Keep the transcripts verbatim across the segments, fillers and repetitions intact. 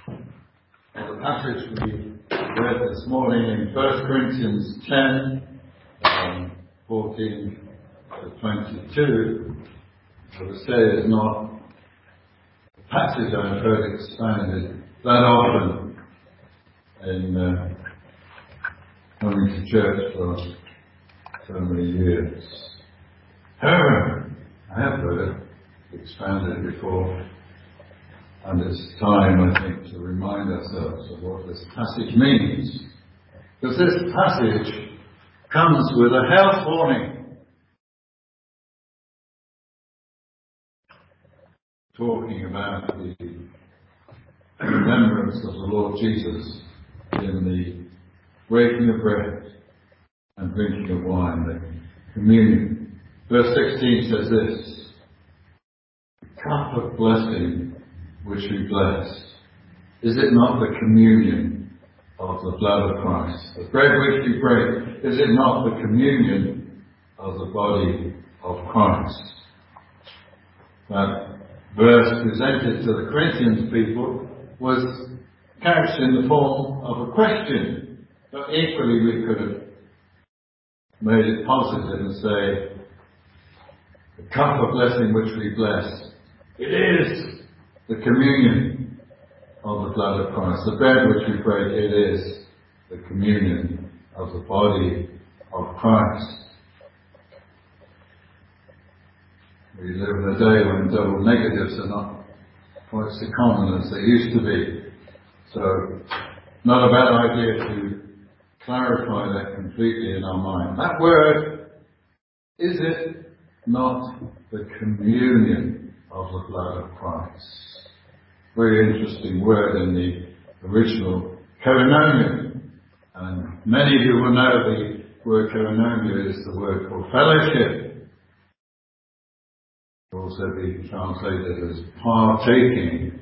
Well, the passage we read this morning in First Corinthians ten, um, fourteen to twenty-two, I would say is not a passage I've heard expounded that often in uh, coming to church for so many years. However, I have heard it expounded before, and it's time, I think, to remind ourselves of what this passage means. Because this passage comes with a health warning, talking about the remembrance of the Lord Jesus in the breaking of bread and drinking of wine, the communion. Verse sixteen says this: the cup of blessing which we bless, is it not the communion of the blood of Christ? The bread which we break, is it not the communion of the body of Christ? That verse presented to the Corinthians people was couched in the form of a question, but equally we could have made it positive and say, the cup of blessing which we bless, it is the communion of the blood of Christ. The bread which we break, it is the communion of the body of Christ. We live in a day when double negatives are not quite so common as they used to be. So, not a bad idea to clarify that completely in our mind. That word, is it not the communion of the blood of Christ? Very interesting word in the original koinonia. And many of you will know the word koinonia is the word for fellowship. It can also be translated as partaking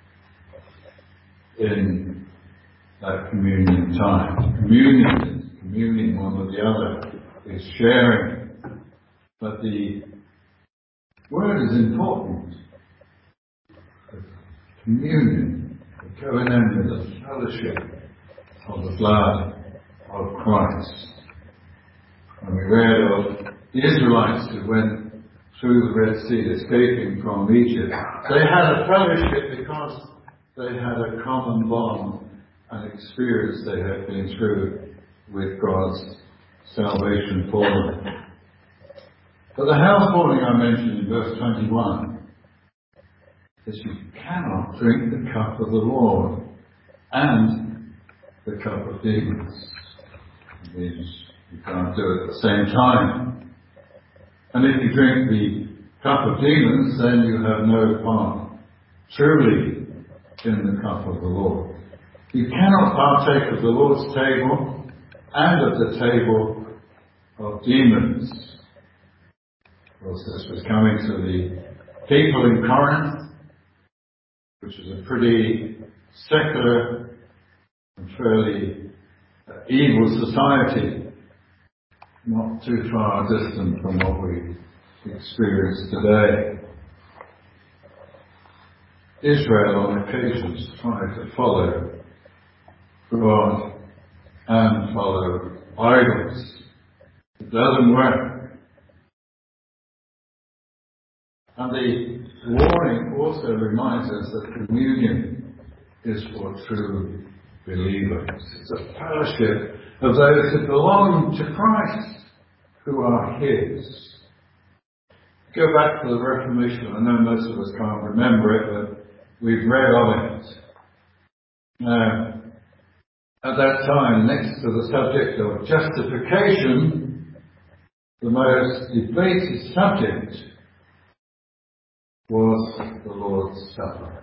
in that communion time. Communion is communing one with the other, is sharing. But the word is important. The communion, the koinonia, the fellowship of the blood of Christ. And we read of the Israelites who went through the Red Sea, escaping from Egypt. They had a fellowship because they had a common bond and experience they had been through with God's salvation for them. But the health warning I mentioned in verse twenty-one is you cannot drink the cup of the Lord and the cup of demons. It means you can't do it at the same time. And if you drink the cup of demons, then you have no part truly in the cup of the Lord. You cannot partake of the Lord's table and of the table of demons. Of course, this was coming to the people in Corinth, which is a pretty secular and fairly uh, evil society, not too far distant from what we experience today. Israel on occasions tried to follow God and follow idols. It doesn't work. And the warning also reminds us that communion is for true believers. It's a fellowship of those who belong to Christ, who are His. Go back to the Reformation. I know most of us can't remember it, but we've read of it. Now, at that time, next to the subject of justification, the most debated subject was the Lord's Supper.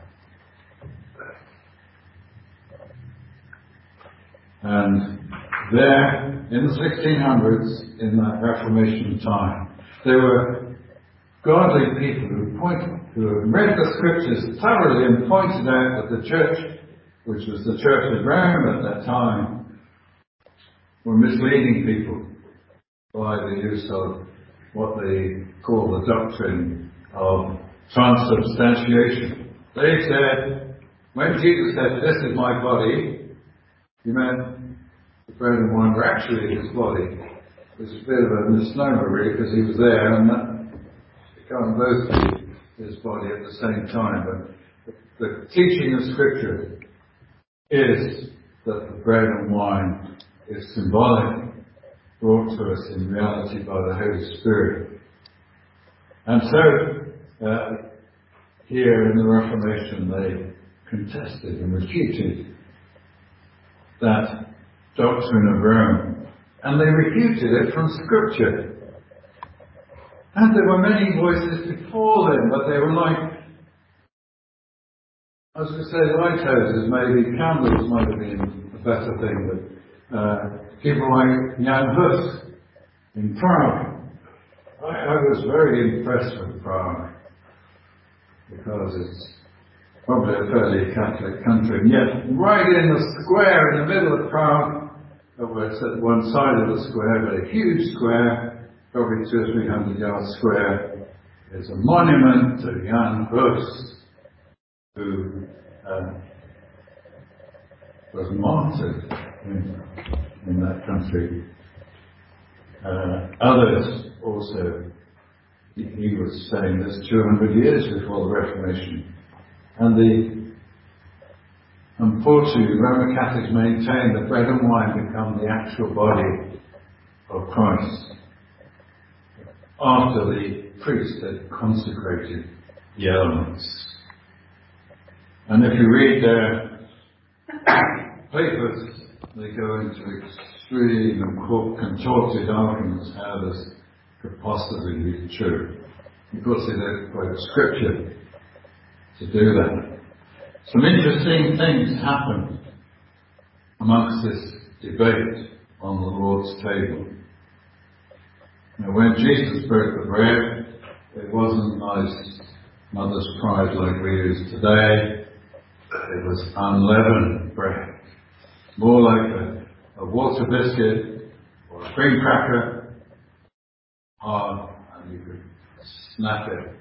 And there, in the sixteen hundreds, in that Reformation time, there were godly people who pointed, who had read the Scriptures thoroughly and pointed out that the church, which was the Church of Rome at that time, were misleading people by the use of what they call the doctrine of transubstantiation. They said When Jesus said, "This is my body," he meant the bread and wine were actually his body. It was a bit of a misnomer, really, because he was there, and that it can't both be his body at the same time. But the, the teaching of Scripture is that the bread and wine is symbolic, brought to us in reality by the Holy Spirit. And so, uh, here in the Reformation, they contested and refuted that doctrine of Rome. And they refuted it from Scripture. And there were many voices before them, but they were like, I was going to say lighthouses, maybe candles might have been a better thing, but uh, people like Jan Hus in Prague. I, I was very impressed with Prague, because it's probably a fairly Catholic country, and yet right in the square in the middle of Prague, over it's at one side of the square, but a huge square, probably two or three hundred yards square, is a monument to Jan Hus, who uh, was martyred in, in that country. Uh, others also, he, he was saying this two hundred years before the Reformation. And the Unfortunately, Roman Catholics maintain that bread and wine become the actual body of Christ after the priest had consecrated the elements. And if you read their papers, they go into extreme and contorted arguments how this could possibly be true. Of course, they don't quote Scripture to do that. Some interesting things happened amongst this debate on the Lord's table. Now, when Jesus broke the bread, it wasn't nice mother's pride like we use today. It was unleavened bread. More like a, a water biscuit or a cream cracker, hard, and you could snap it.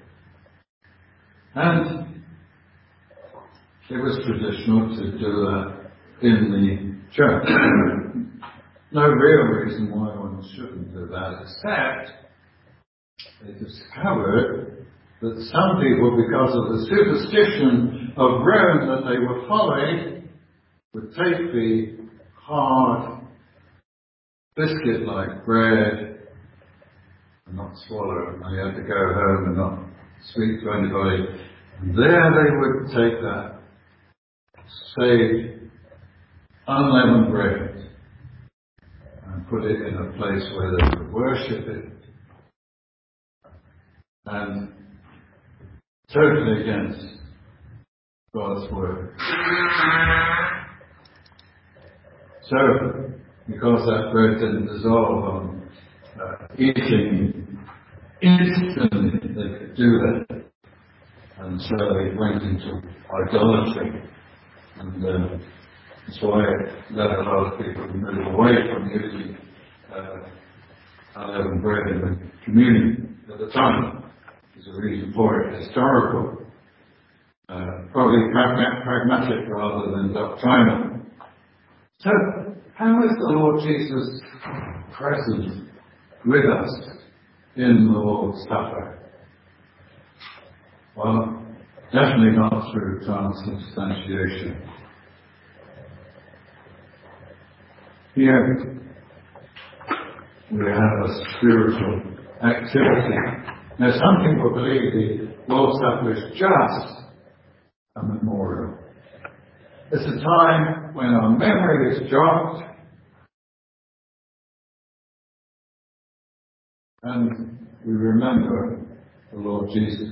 And it was traditional to do that in the church. No real reason why one shouldn't do that, except they discovered that some people, because of the superstition of Rome that they were following, would take the hard biscuit-like bread and not swallow it. They had to go home and not speak to anybody. And there they would take that saved unleavened bread and put it in a place where they could worship it, and totally against God's word. So, because that bread didn't dissolve on uh, eating instantly, they could do that, and so they went into idolatry. And uh, that's why that a lot of people move away from using uh, unleavened bread in the communion at the time. There's a reason for it, historical, uh, probably pragma- pragmatic rather than doctrinal. So, how is the Lord Jesus present with us in the Lord's Supper? Well, definitely not through transubstantiation. Here we have a spiritual activity. Now, some people believe the Lord's Supper is just a memorial. It's a time when our memory is jogged and we remember the Lord Jesus.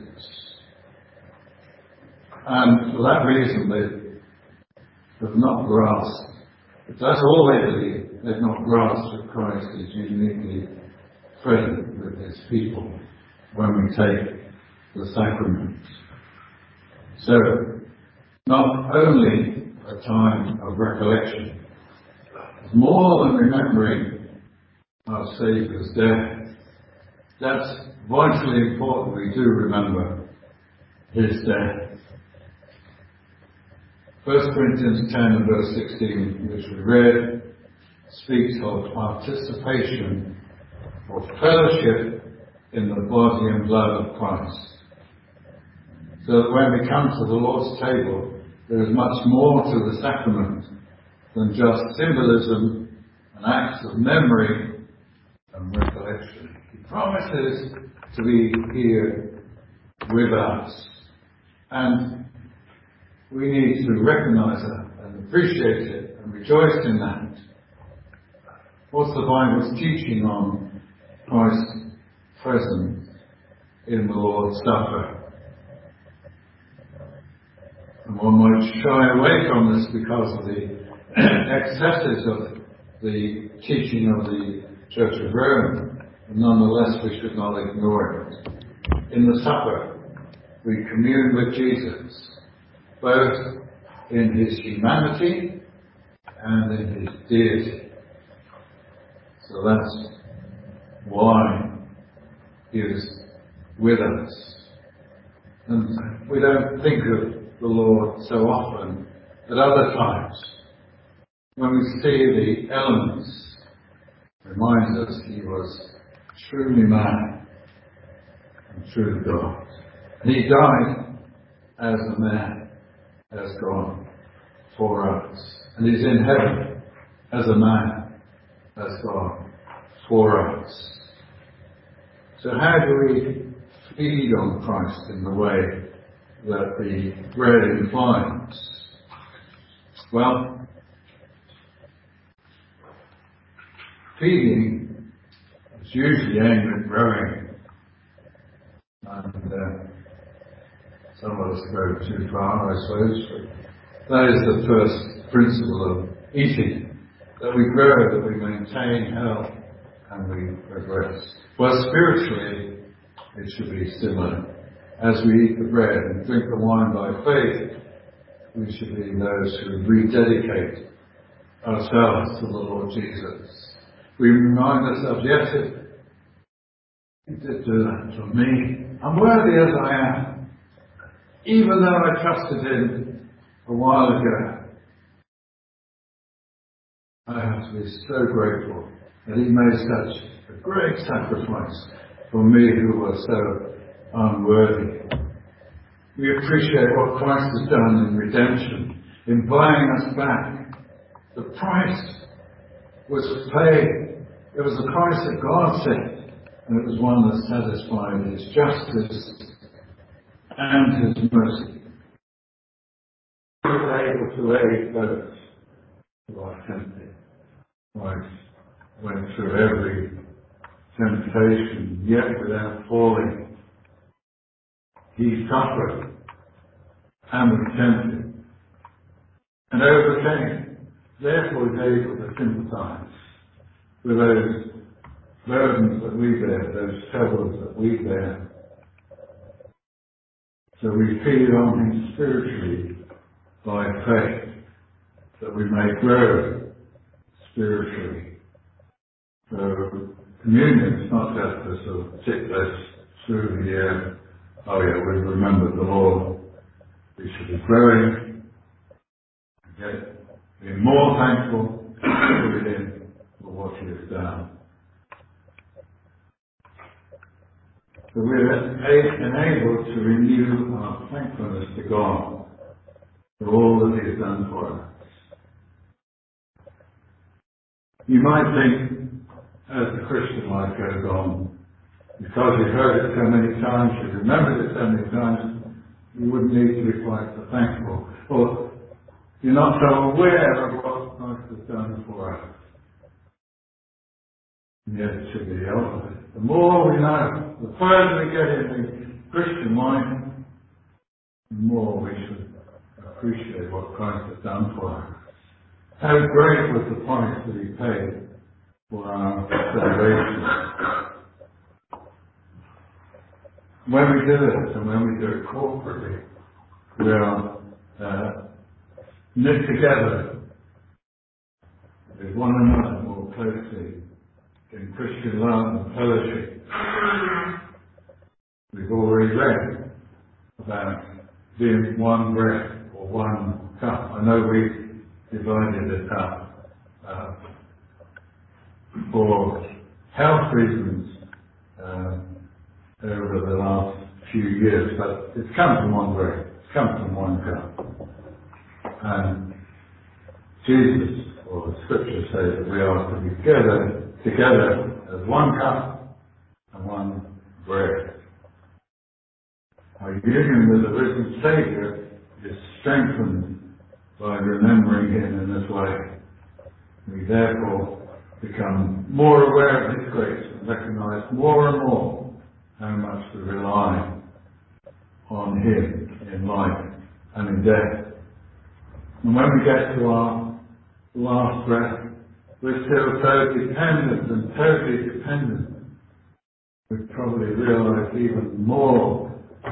And for that reason, they have not grasped. If that's all they believe, they've not grasped that Christ is uniquely present with his people when we take the sacraments. So, not only a time of recollection, more than remembering our Saviour's death. That's vitally important. We do remember his death. First Corinthians ten and verse sixteen, which we read, speaks of participation or fellowship in the body and blood of Christ. So that when we come to the Lord's table, there is much more to the sacrament than just symbolism and acts of memory and recollection. He promises to be here with us. And we need to recognize that and appreciate it and rejoice in that. What's the Bible's teaching on Christ's presence in the Lord's Supper? And one might shy away from this because of the excesses of the teaching of the Church of Rome. But nonetheless, we should not ignore it. In the supper, we commune with Jesus, both in his humanity and in his deity. So that's why he is with us. And we don't think of the Lord so often. At other times, when we see the elements, it reminds us he was truly man and truly God. And he died as a man, as God, for us. And he's in heaven as a man, as God, for us. So how do we feed on Christ in the way that the bread implies? Well, feeding is usually aimed at growing. And uh, some of us go too far, I suppose. That is the first principle of eating, that we grow, that we maintain health, and we progress. Well, spiritually, it should be similar. As we eat the bread and drink the wine by faith, we should be those who rededicate ourselves to the Lord Jesus. We remind ourselves, yes, it, he did do that for me. I'm worthy as I am. Even though I trusted him a while ago, I have to be so grateful that he made such a great sacrifice for me who was so unworthy. We appreciate what Christ has done in redemption, in buying us back. The price was paid. It was the price that God set, and it was one that satisfied his justice and his mercy. He was able to aid those who are tempted. Christ went through every temptation, yet without falling. He suffered and was tempted and overcame. Therefore, he is able to sympathize with those burdens that we bear, those troubles that we bear. So we feed on him spiritually by faith, that we may grow spiritually. So communion is not just a sort of tick list through the year. Oh yeah, we've remembered the Lord. We should be growing, okay, being more thankful to him for what he has done. So we're enabled to renew our thankfulness to God for all that he has done for us. You might think, as the Christian life goes on, because you've heard it so many times, you've remembered it so many times, you wouldn't need to be quite so thankful. Or you're not so aware of what Christ has done for us. And yet it should be the opposite. The more we know, the further we get in the Christian life, the more we should appreciate what Christ has done for us. How great was the price that he paid for our salvation. When we do it, and when we do it corporately, we are uh, knit together with one another more closely in Christian love and fellowship. We've already read about being one bread, or one cup. I know we divided it up uh, for health reasons uh, over the last few years, but it's come from one bread, it's come from one cup. And Jesus, or the scripture says that we are to be together, together as one cup and one bread. Our union with the risen Saviour is strengthened by remembering Him in this way. We therefore become more aware of His grace and recognise more and more how much we rely on Him in life and in death. And when we get to our last breath, we're still so dependent and totally dependent. We probably realise even more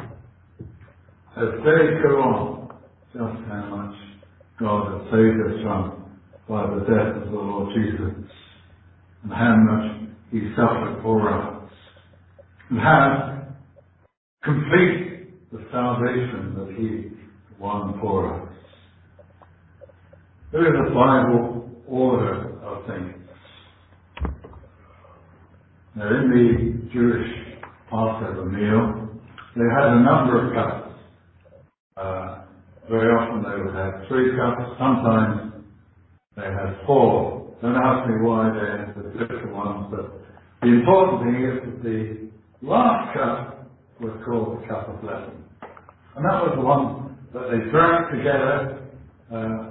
as days go on just how much God has saved us from by the death of the Lord Jesus, and how much He suffered for us, and how complete the salvation that He won for us. There is a Bible order of things. Now, in the Jewish Passover meal, they had a number of cups. Uh, very often they would have three cups, sometimes they had four. Don't ask me why they had the different ones, but the important thing is that the last cup was called the cup of blessing. And that was the one that they drank together. Uh,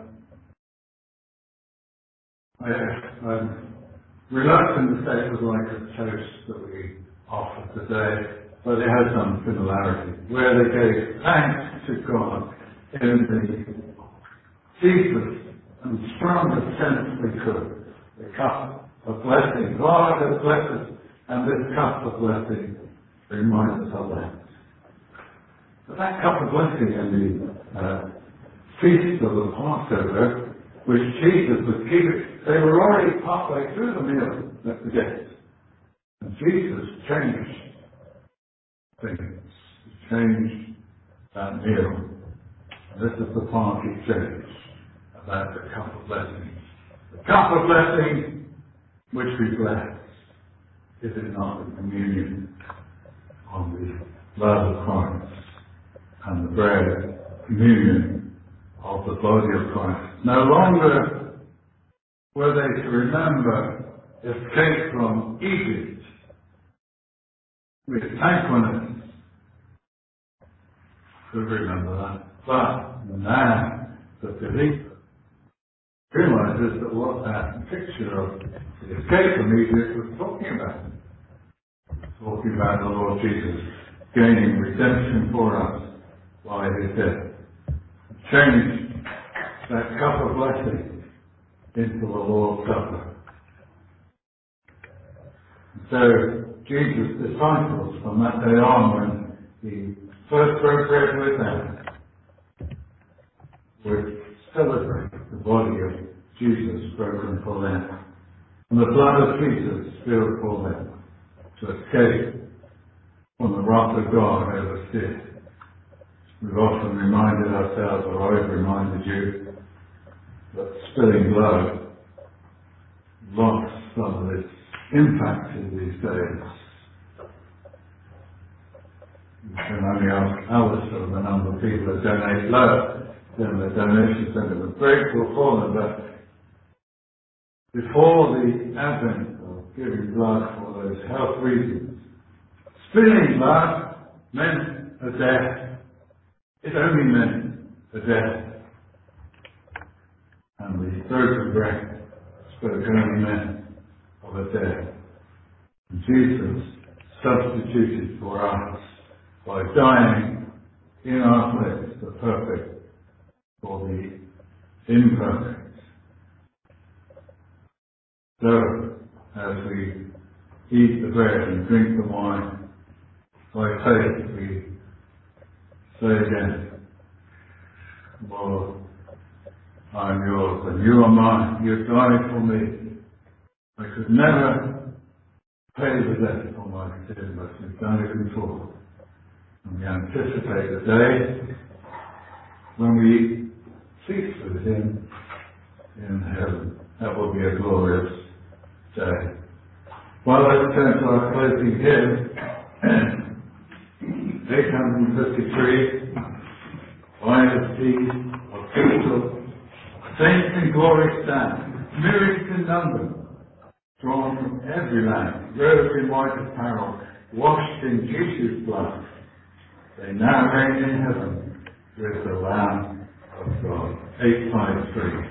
I, I'm reluctant to say it was like a toast that we offer today, but it has some similarity, where they gave thanks to God in the deepest and strongest sense they could. The cup of blessing. God has blessed us, and this cup of blessing reminds us of that. But that cup of blessing in the uh, feast of the Passover, which Jesus was keeping, they were already partway through the meal at the gate. And Jesus changed things. He changed that meal. And this is the part He changed about the cup of blessing. The cup of blessing which we bless, is it not the communion of the blood of Christ and the bread, communion of the body of Christ? No longer were they to remember escape from Egypt with thankfulness. To remember that. But now the believer realizes that what that picture of the escape from Egypt was talking about. Talking about the Lord Jesus gaining redemption for us by His death. Changed that cup of blessing into the Lord's Supper. So Jesus' disciples from that day on, when He first broke bread with them, would celebrate the body of Jesus broken for them, and the blood of Jesus spilled for them, to escape from the wrath of God over sin. We've often reminded ourselves, or I've reminded you, that spilling blood lost some of its impact in these days. You can only ask Alice the number of people that donate blood in the donation centre. We're grateful for them, but before the advent of giving blood for those health reasons, spilling blood meant a death. It only meant a death. And the broken bread spoke only meant of a death. And Jesus substituted for us by dying in our place, the perfect for the imperfect. So, as we eat the bread and drink the wine, by faith we say again, Lord, I am yours and you are mine. You died for me. I could never pay the debt for my sin, but you've done it before. And we anticipate the day when we with Him in heaven. That will be a glorious day. Well, let's turn to our closing hymn, eight hundred fifty-three, Wine of Peace, of Crystal, Saints in glory stand, myriads in number, drawn from every land, robed in white apparel, washed in Jesus' blood. They now reign in heaven with the Lamb of God. eight five three.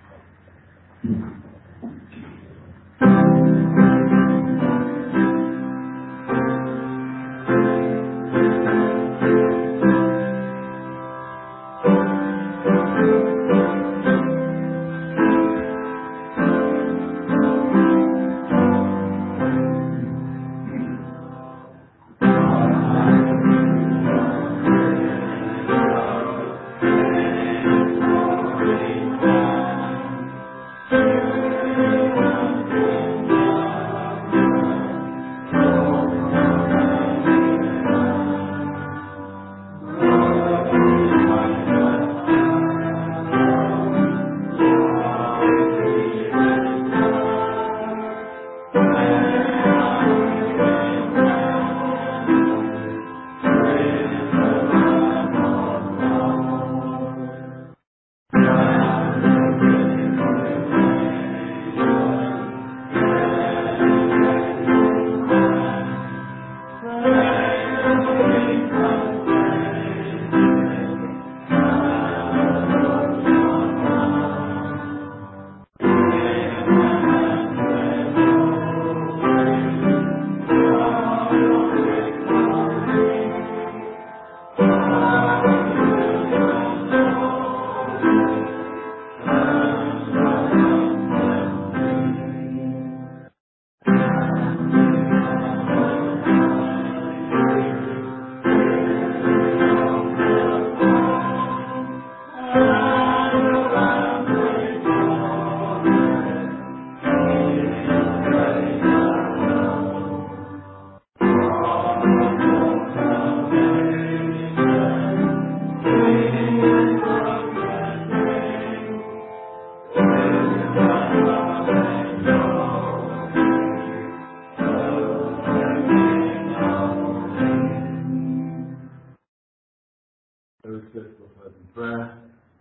Prayer.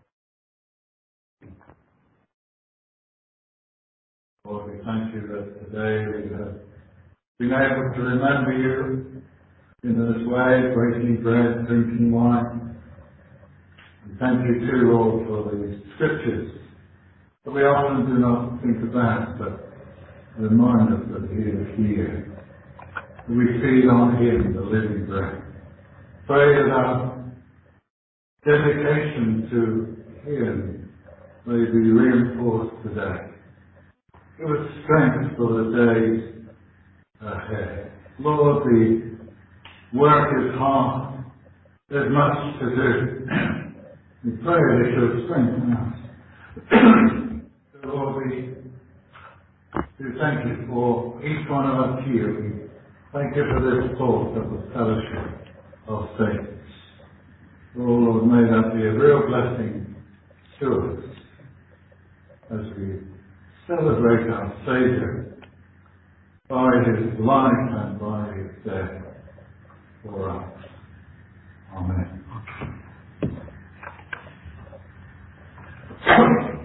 Lord, we thank you that today we have been able to remember you in this way, breaking bread, drinking wine. We thank you too, Lord, for the scriptures that we often do not think about, but remind us that He is here. That we feed on Him, the living bread. Pray that our dedication to Him may be reinforced today. Give us strength for the days ahead. Lord, the work is hard. There's much to do. We pray that you would strengthen us. So Lord, we do thank you for each one of us here. We thank you for this thought of the fellowship of saints. Oh Lord, may that be a real blessing to us as we celebrate our Saviour by His life and by His death for us. Amen.